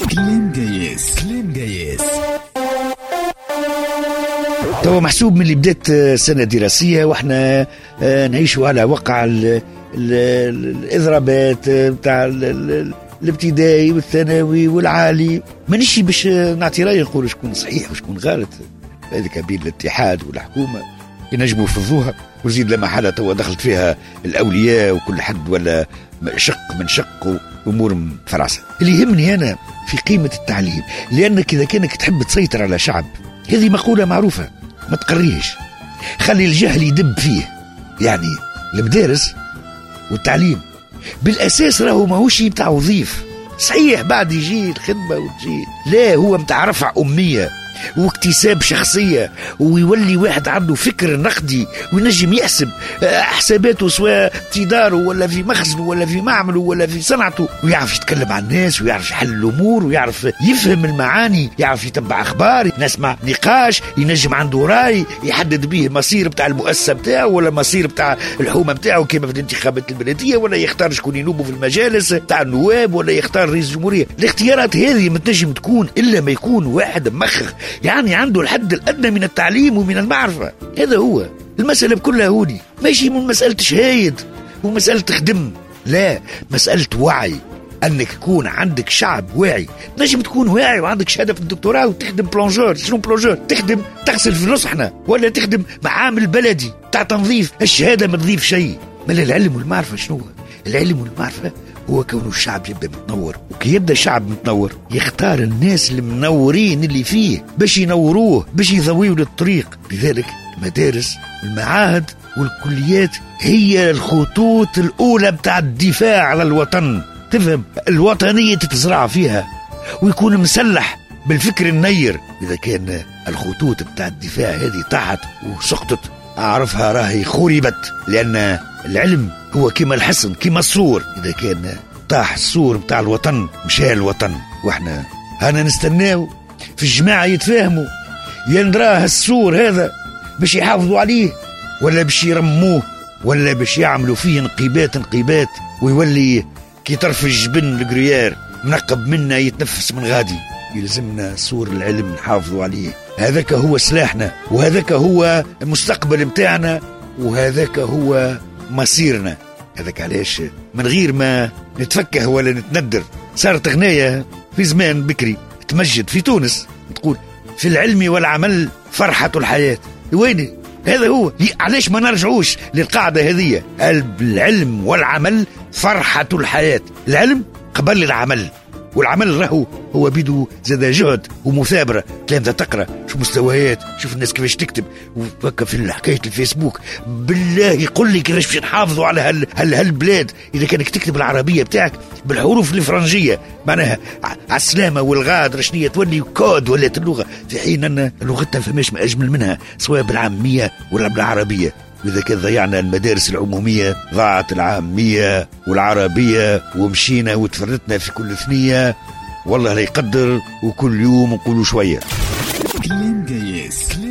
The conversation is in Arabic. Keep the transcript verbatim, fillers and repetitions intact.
كلام جايز كلام جايز. توا محسوب من اللي بدات سنة دراسية واحنا نعيشوا على وقع ال ال الإضرابات بتاع الابتدائي والثانوي والعالي. ما نشي باش نعطي رأي نقول شكون صحيح وشكون غلط، هذيك بين الاتحاد والحكومة ينجموا يفضوها، وزيد لما حالة توا دخلت فيها الأولياء وكل حد ولا شق من شق وأمور مفرعسة. اللي يهمني أنا في قيمة التعليم، لأنك إذا كانك تحب تسيطر على شعب، هذه مقولة معروفة ما تقريش، خلي الجهل يدب فيه. يعني المدارس والتعليم بالأساس راهو ماهوش متاع وظيف صحيح بعد يجي الخدمة وتجي، لا هو متاع رفع أمية واكتساب شخصية، ويولي واحد عنده فكر نقدي وينجم يحسب حساباته سواء في داره ولا في مخزنه ولا في معمله ولا في صنعته، ويعرف يتكلم عن الناس ويعرف يحل الأمور ويعرف يفهم المعاني، يعرف يتبع أخبار، نسمع نقاش، ينجم عنده رأي يحدد به مصير بتاع المؤسسة بتاعه ولا مصير بتاع الحومة بتاعه كما في الانتخابات البلدية، ولا يختار شكون ينوبه في المجالس بتاع النواب، ولا يختار رئيس الجمهورية. الاختيارات هذه ما تنجم تكون إلا ما يكون واحد مخخ، يعني عنده الحد الأدنى من التعليم ومن المعرفة. هذا هو المسألة كلها هوني، ماشي من مسألة شهايد ومسألة تخدم، لا مسألة وعي، أنك يكون عندك شعب واعي. نجم تكون واعي وعندك شهادة في الدكتوراه وتخدم بلونجور. شنو بلونجور؟ تخدم تغسل في نصحنا ولا تخدم معامل بلدي تاع تنظيف. الشهادة ما تضيف شيء. مال العلم والمعرفة شنو هو؟ العلم والمعرفة هو كون الشعب يبدأ متنور، وكي يبدأ الشعب متنور يختار الناس المنورين اللي فيه باش ينوروه باش يضويوا للطريق. لذلك المدارس والمعاهد والكليات هي الخطوط الأولى بتاع الدفاع على الوطن. تفهم؟ الوطنية تتزرع فيها ويكون مسلح بالفكر النير. إذا كان الخطوط بتاع الدفاع هذه طاحت وسقطت أعرفها راهي خربت، لأن العلم هو كما الحصن كما السور، إذا كان طاح السور بتاع الوطن مشى الوطن. واحنا هانا نستناو في الجماعة يتفاهموا ينراه السور هذا باش يحافظوا عليه ولا باش يرموه ولا باش يعملوا فيه نقيبات نقيبات ويولي كي طرف الجبن الجريار منقب منا يتنفس من غادي. يلزمنا سور العلم نحافظوا عليه، هذاك هو سلاحنا وهذاك هو المستقبل متاعنا وهذاك هو مصيرنا. هذاك علاش من غير ما نتفكه ولا نتندر صارت غناية في زمان بكري تمجد في تونس تقول في العلم والعمل فرحة الحياة. وين هذا هو؟ علاش ما نرجعوش للقاعدة هذه؟ العلم والعمل فرحة الحياة. العلم قبل العمل، والعمل راهو هو بيدو زاد جهد ومثابرة. تلامذة تقرأ شوف مستويات، شوف الناس كيفاش تكتب وفكر في حكاية الفيسبوك. بالله قل لي كيفاش باش نحافظوا على هال هال هالبلاد إذا كانك تكتب العربية بتاعك بالحروف الفرنجية، معناها على السلامة والغادر شنية تولي كود ولات اللغة، في حين أن لغتها فماش ما أجمل منها سواء بالعامية ولا بالعربية. وإذا كان ضيعنا المدارس العمومية ضاعت العامية والعربية ومشينا وتفردنا في كل ثنية. والله لا يقدر وكل يوم نقولوا شوية. كلام جايز.